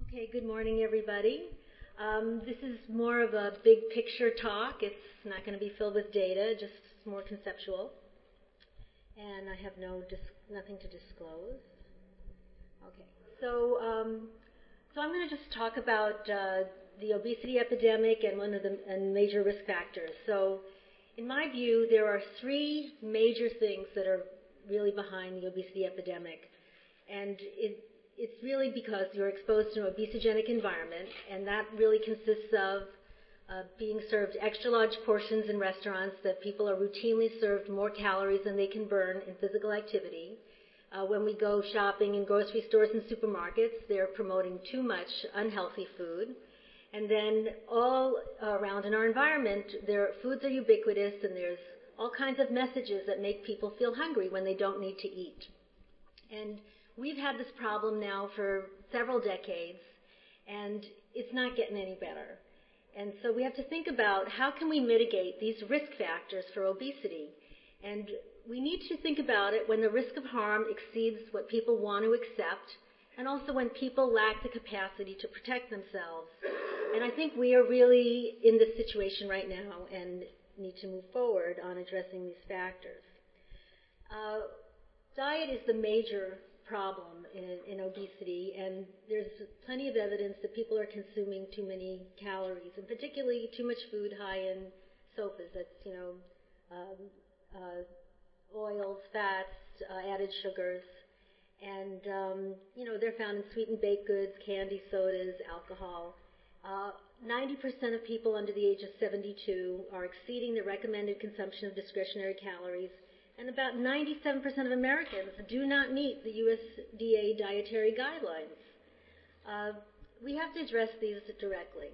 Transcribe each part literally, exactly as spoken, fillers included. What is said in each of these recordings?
Okay, good morning, everybody. Um, this is more of a big picture talk. It's not going to be filled with data, just more conceptual. And I have no dis- nothing to disclose. Okay, so um, so I'm going to just talk about uh, the obesity epidemic and one of the and major risk factors. So, in my view, there are three major things that are really behind the obesity epidemic, and it It's really because you're exposed to an obesogenic environment, and that really consists of uh, being served extra large portions in restaurants, that people are routinely served more calories than they can burn in physical activity. Uh, when we go shopping in grocery stores and supermarkets, they're promoting too much unhealthy food. And then all around in our environment, their foods are ubiquitous, and there's all kinds of messages that make people feel hungry when they don't need to eat. And we've had this problem now for several decades, and it's not getting any better. And so we have to think about how can we mitigate these risk factors for obesity. And we need to think about it when the risk of harm exceeds what people want to accept, and also when people lack the capacity to protect themselves. And I think we are really in this situation right now and need to move forward on addressing these factors. Uh, diet is the major problem in, in obesity, and there's plenty of evidence that people are consuming too many calories, and particularly too much food high in S O F As. That's, you know, um, uh, oils, fats, uh, added sugars, and um, you know they're found in sweetened baked goods, candy, sodas, alcohol. Uh, ninety percent of people under the age of seventy-two are exceeding the recommended consumption of discretionary calories. And about ninety-seven percent of Americans do not meet the U S D A dietary guidelines. Uh, we have to address these directly.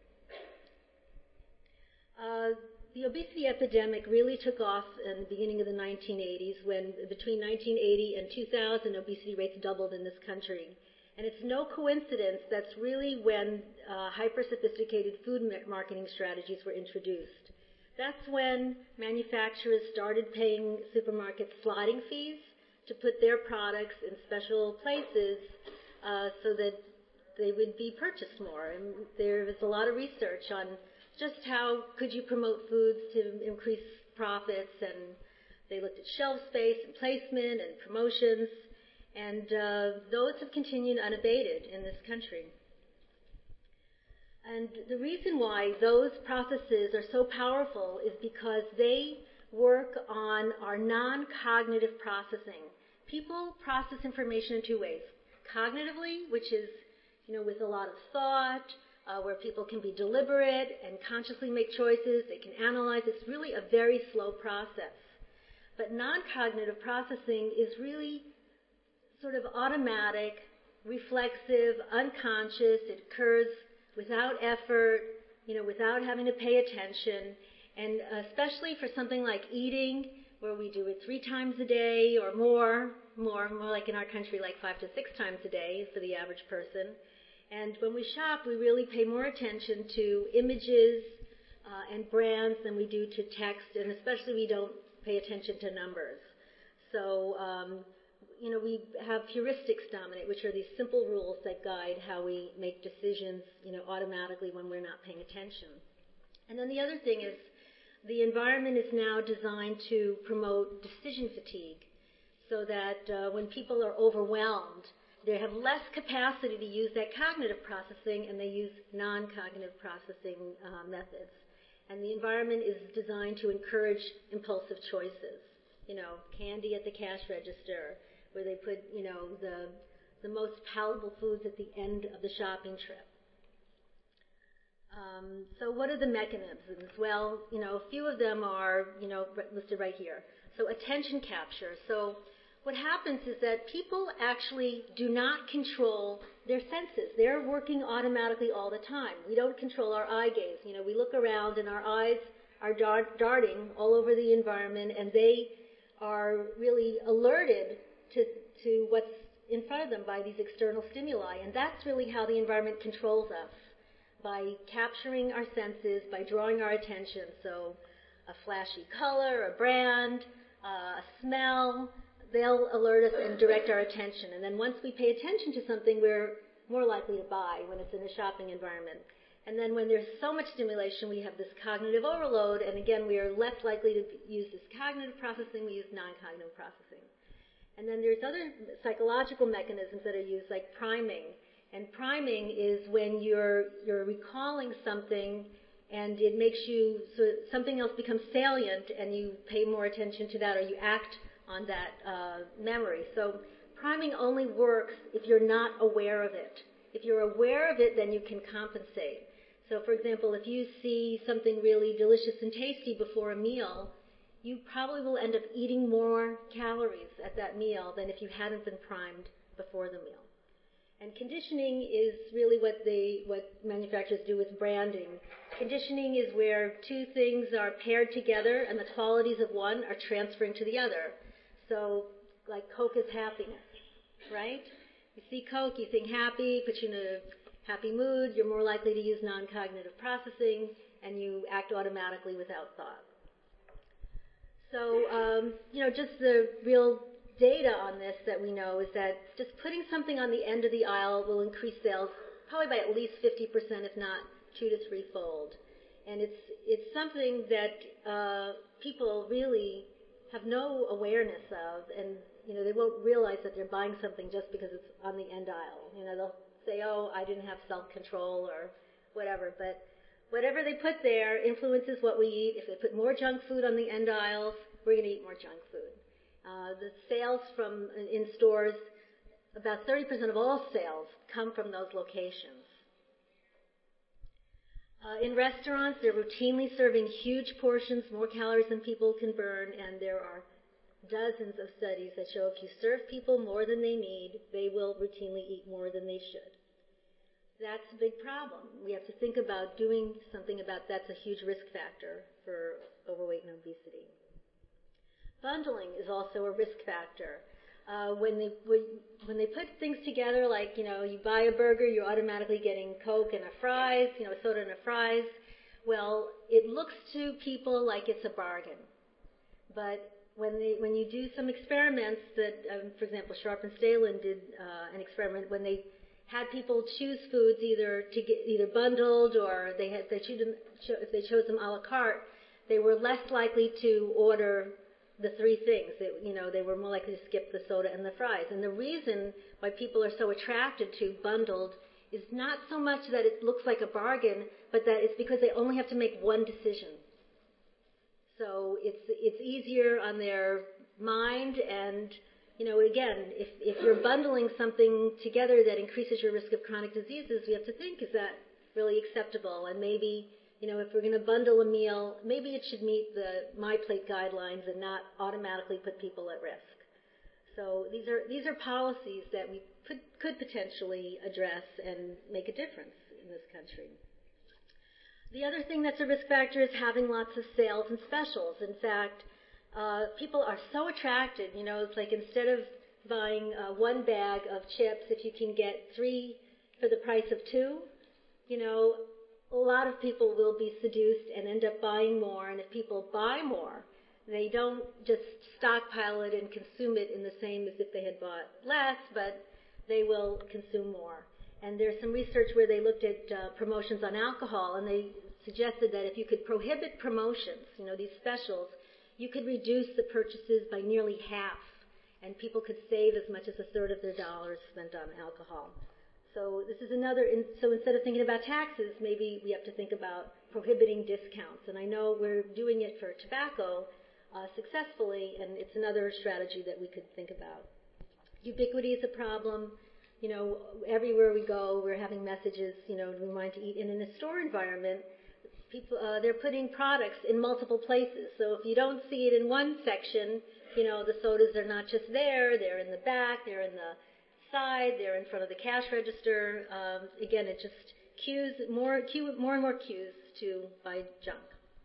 Uh, the obesity epidemic really took off in the beginning of the nineteen eighties, when between nineteen eighty and two thousand, obesity rates doubled in this country. And it's no coincidence that's really when uh, hyper-sophisticated food marketing strategies were introduced. That's when manufacturers started paying supermarkets slotting fees to put their products in special places uh, so that they would be purchased more. And there was a lot of research on just how could you promote foods to increase profits, and they looked at shelf space and placement and promotions, and uh, those have continued unabated in this country. And the reason why those processes are so powerful is because they work on our non-cognitive processing. People process information in two ways. Cognitively, which is, you know, with a lot of thought, uh, where people can be deliberate and consciously make choices. They can analyze. It's really a very slow process. But non-cognitive processing is really sort of automatic, reflexive, unconscious. It occurs without effort, you know, without having to pay attention, and especially for something like eating, where we do it three times a day or more, more, more like in our country, like five to six times a day for the average person. And when we shop, we really pay more attention to images uh, and brands than we do to text, and especially we don't pay attention to numbers. So, um, you know, we have heuristics dominate, which are these simple rules that guide how we make decisions, you know, automatically when we're not paying attention. And then the other thing is the environment is now designed to promote decision fatigue, so that uh, when people are overwhelmed, they have less capacity to use that cognitive processing, and they use non-cognitive processing uh, methods. And the environment is designed to encourage impulsive choices. You know, candy at the cash register, where they put, you know, the the most palatable foods at the end of the shopping trip. Um, so what are the mechanisms? Well, you know, a few of them are, you know, listed right here. So attention capture. So what happens is that people actually do not control their senses. They're working automatically all the time. We don't control our eye gaze. You know, we look around and our eyes are dart- darting all over the environment, and they are really alerted To, to what's in front of them by these external stimuli. And that's really how the environment controls us, by capturing our senses, by drawing our attention. So a flashy color, a brand, uh, a smell, they'll alert us and direct our attention. And then once we pay attention to something, we're more likely to buy when it's in a shopping environment. And then when there's so much stimulation, we have this cognitive overload, and again, we are less likely to use this cognitive processing, we use non-cognitive processing. And then there's other psychological mechanisms that are used, like priming. And priming is when you're, you're recalling something and it makes you, so something else becomes salient and you pay more attention to that or you act on that uh, memory. So priming only works if you're not aware of it. If you're aware of it, then you can compensate. So, for example, if you see something really delicious and tasty before a meal, you probably will end up eating more calories at that meal than if you hadn't been primed before the meal. And conditioning is really what they, what manufacturers do with branding. Conditioning is where two things are paired together and the qualities of one are transferring to the other. So, like Coke is happiness, right? You see Coke, you think happy, puts you in a happy mood, you're more likely to use non-cognitive processing, and you act automatically without thought. So, um, you know, just the real data on this that we know is that just putting something on the end of the aisle will increase sales probably by at least fifty percent, if not two to threefold. And it's it's something that uh, people really have no awareness of, and you know they won't realize that they're buying something just because it's on the end aisle. You know, they'll say, "Oh, I didn't have self-control," or whatever. But whatever they put there influences what we eat. If they put more junk food on the end aisles, we're going to eat more junk food. Uh, the sales from in stores, about thirty percent of all sales come from those locations. Uh, in restaurants, they're routinely serving huge portions, more calories than people can burn, and there are dozens of studies that show if you serve people more than they need, they will routinely eat more than they should. That's a big problem. We have to think about doing something about that's a huge risk factor for overweight and obesity. Bundling is also a risk factor. Uh, when they when they put things together, like you know, you buy a burger, you're automatically getting Coke and a fries, you know, a soda and a fries. Well, it looks to people like it's a bargain, but when they when you do some experiments that, um, for example, Sharp and Stalin did uh, an experiment when they had people choose foods either to get either bundled or they had they choose them, if they chose them a la carte, they were less likely to order the three things. That, you know, they were more likely to skip the soda and the fries. And the reason why people are so attracted to bundled is not so much that it looks like a bargain, but that it's because they only have to make one decision. So it's it's easier on their mind, and you know, again, if if you're bundling something together that increases your risk of chronic diseases, we have to think, is that really acceptable? And maybe, you know, if we're going to bundle a meal, maybe it should meet the MyPlate guidelines and not automatically put people at risk. So these are these are policies that we could, could potentially address and make a difference in this country. The other thing that's a risk factor is having lots of sales and specials. In fact, uh, people are so attracted. You know, it's like instead of buying uh, one bag of chips, if you can get three for the price of two, you know, a lot of people will be seduced and end up buying more. And if people buy more, they don't just stockpile it and consume it in the same as if they had bought less, but they will consume more. And there's some research where they looked at uh, promotions on alcohol, and they suggested that if you could prohibit promotions, you know, these specials, you could reduce the purchases by nearly half, and people could save as much as a third of their dollars spent on alcohol. So this is another, in, so instead of thinking about taxes, maybe we have to think about prohibiting discounts. And I know we're doing it for tobacco uh, successfully, and it's another strategy that we could think about. Ubiquity is a problem. You know, everywhere we go, we're having messages, you know, to remind to eat. And in a store environment, people, uh, they're putting products in multiple places. So if you don't see it in one section, you know, the sodas are not just there, they're in the back, they're in the side, they're in front of the cash register. Um, again, it just cues, more, cue, more and more cues to buy junk.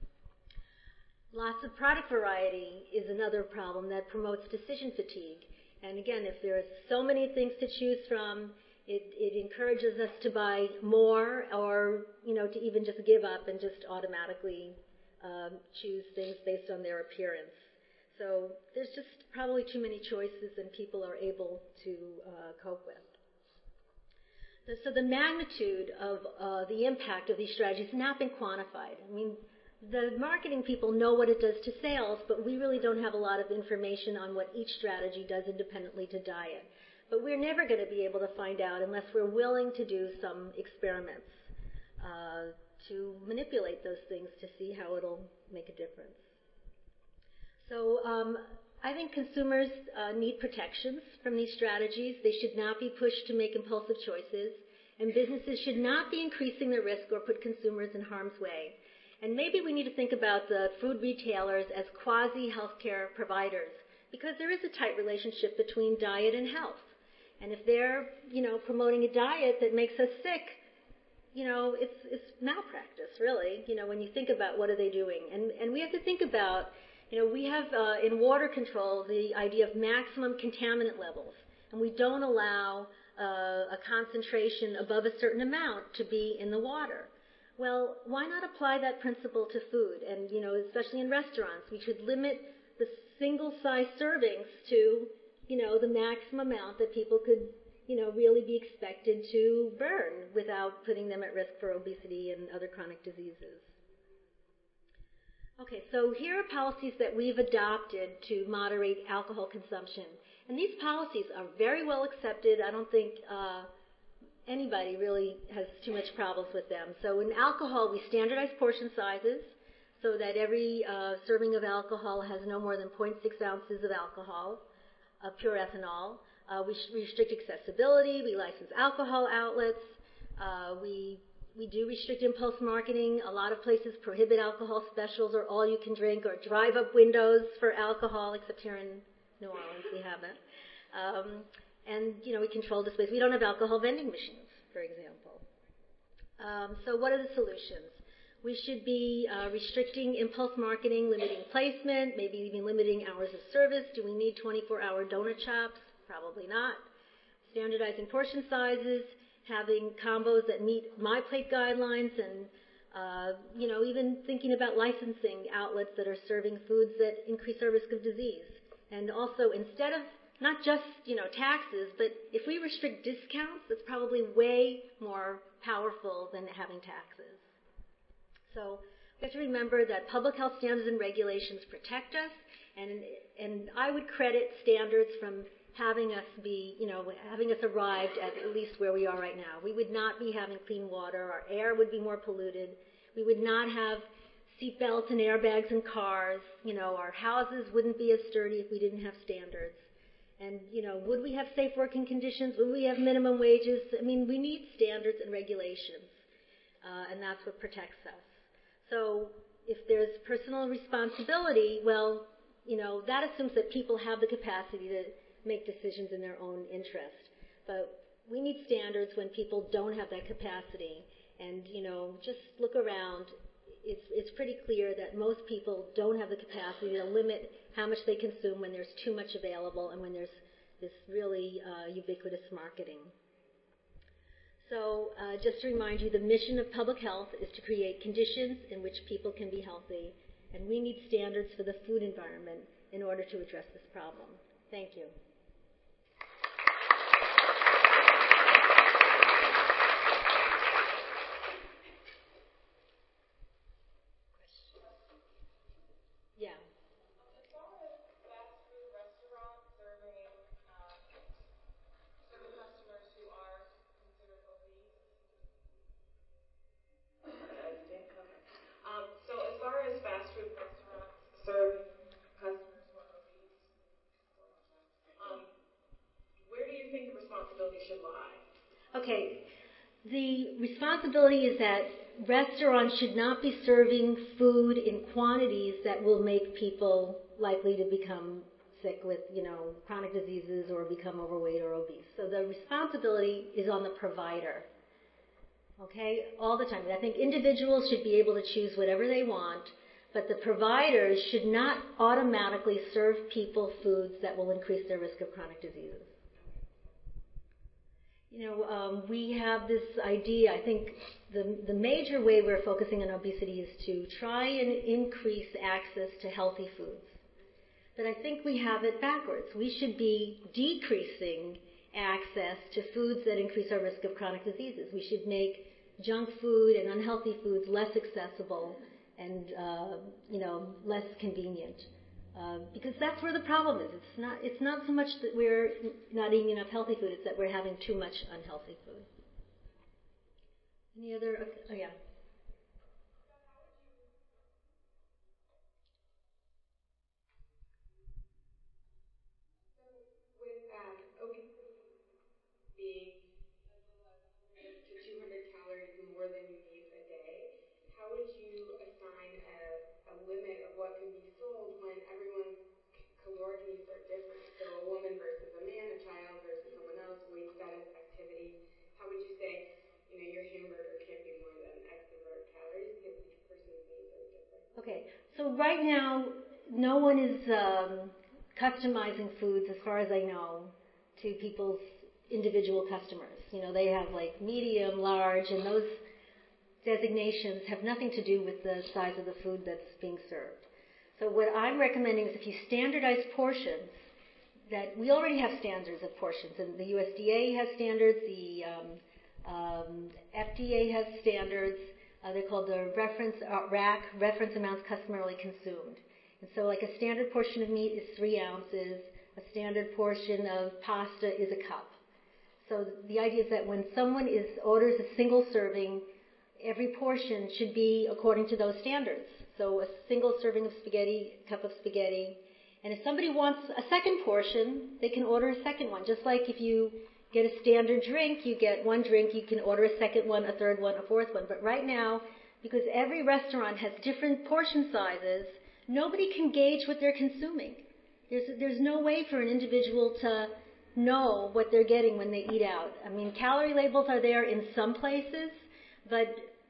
Lots of product variety is another problem that promotes decision fatigue. And again, if there are so many things to choose from, it, it encourages us to buy more, or, you know, to even just give up and just automatically um, choose things based on their appearance. So there's just probably too many choices than people are able to uh, cope with. So, so the magnitude of uh, the impact of these strategies has not been quantified. I mean, the marketing people know what it does to sales, but we really don't have a lot of information on what each strategy does independently to diet. But we're never going to be able to find out unless we're willing to do some experiments uh, to manipulate those things to see how it'll make a difference. So um, I think consumers uh, need protections from these strategies. They should not be pushed to make impulsive choices, and businesses should not be increasing their risk or put consumers in harm's way. And maybe we need to think about the food retailers as quasi-healthcare providers, because there is a tight relationship between diet and health. And if they're, you know, promoting a diet that makes us sick, you know, it's it's malpractice, really. You know, when you think about what are they doing, and and we have to think about, you know, we have uh, in water control the idea of maximum contaminant levels, and we don't allow uh, a concentration above a certain amount to be in the water. Well, why not apply that principle to food? And, you know, especially in restaurants, we should limit the single-size servings to, you know, the maximum amount that people could, you know, really be expected to burn without putting them at risk for obesity and other chronic diseases. Okay, so here are policies that we've adopted to moderate alcohol consumption. And these policies are very well accepted. I don't think uh, anybody really has too much problems with them. So in alcohol, we standardize portion sizes so that every uh, serving of alcohol has no more than zero point six ounces of alcohol, of pure ethanol. Uh, we restrict accessibility. We license alcohol outlets. Uh, we we do restrict impulse marketing. A lot of places prohibit alcohol specials or all you can drink or drive-up windows for alcohol, except here in New Orleans we haven't. Um, and, you know, we control displays. We don't have alcohol vending machines, for example. Um, so what are the solutions? We should be uh, restricting impulse marketing, limiting placement, maybe even limiting hours of service. Do we need twenty-four hour donut shops? Probably not. Standardizing portion sizes, having combos that meet my plate guidelines, and uh, you know, even thinking about licensing outlets that are serving foods that increase our risk of disease. And also, instead of not just, you know, taxes, but if we restrict discounts, that's probably way more powerful than having taxes. So we have to remember that public health standards and regulations protect us, and and I would credit standards from having us be, you know, having us arrived at at least where we are right now. We would not be having clean water. Our air would be more polluted. We would not have seat belts and airbags in cars. You know, our houses wouldn't be as sturdy if we didn't have standards. And, you know, would we have safe working conditions? Would we have minimum wages? I mean, we need standards and regulations, uh, and that's what protects us. So if there's personal responsibility, well, you know, that assumes that people have the capacity to make decisions in their own interest. But we need standards when people don't have that capacity. And, you know, just look around. It's, it's pretty clear that most people don't have the capacity to limit how much they consume when there's too much available and when there's this really uh, ubiquitous marketing. So uh, just to remind you, the mission of public health is to create conditions in which people can be healthy. And we need standards for the food environment in order to address this problem. Thank you. Yeah. As far as fast food restaurants serving, uh, serving customers who are considered obese, um, so as far as fast food restaurants serving customers who are obese, um, where do you think the responsibility should lie? Okay. The responsibility is that restaurants should not be serving food in quantities that will make people likely to become sick with, you know, chronic diseases or become overweight or obese. So the responsibility is on the provider, okay, all the time. And I think individuals should be able to choose whatever they want, but the providers should not automatically serve people foods that will increase their risk of chronic diseases. You know, um, we have this idea, I think the, the major way we're focusing on obesity is to try and increase access to healthy foods. But I think we have it backwards. We should be decreasing access to foods that increase our risk of chronic diseases. We should make junk food and unhealthy foods less accessible and, uh, you know, less convenient. Uh, because that's where the problem is. It's not, it's not so much that we're not eating enough healthy food, it's that we're having too much unhealthy food. Any other, oh yeah. With um, obesity being to two hundred calories more than you need a day, how would you assign a, a limit of what can be sold when everyone's caloric needs are different? So a woman versus a man, a child versus someone else, weight status, activity. How would you say, you know, your hamburger can't be more than X number of calories because each person's needs are different? Okay, so right now, no one is um, customizing foods, as far as I know, to people's individual customers. You know, they have like medium, large, and those designations have nothing to do with the size of the food that's being served. So what I'm recommending is if you standardize portions, that we already have standards of portions, and the U S D A has standards, the um, um, F D A has standards. Uh, they're called the reference uh, R A C, reference amounts customarily consumed. And so like a standard portion of meat is three ounces, a standard portion of pasta is a cup. So the idea is that when someone is orders a single serving, every portion should be according to those standards. So a single serving of spaghetti, a cup of spaghetti. And if somebody wants a second portion, they can order a second one. Just like if you get a standard drink, you get one drink, you can order a second one, a third one, a fourth one. But right now, because every restaurant has different portion sizes, nobody can gauge what they're consuming. There's, there's no way for an individual to know what they're getting when they eat out. I mean, calorie labels are there in some places, but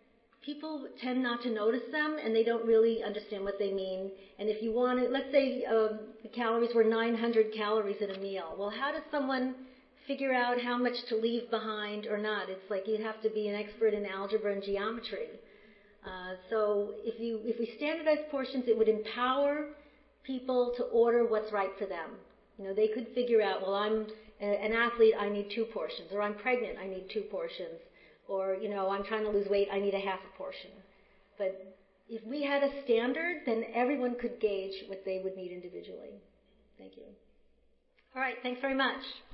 people tend not to notice them, and they don't really understand what they mean. And if you want to, let's say um, the calories were nine hundred calories in a meal. Well, how does someone figure out how much to leave behind or not? It's like you'd have to be an expert in algebra and geometry. Uh, so if you if we standardize portions, it would empower people to order what's right for them. You know, they could figure out, well, I'm a, an athlete, I need two portions, or I'm pregnant, I need two portions. Or, you know, I'm trying to lose weight, I need a half a portion. But if we had a standard, then everyone could gauge what they would need individually. Thank you. All right, thanks very much.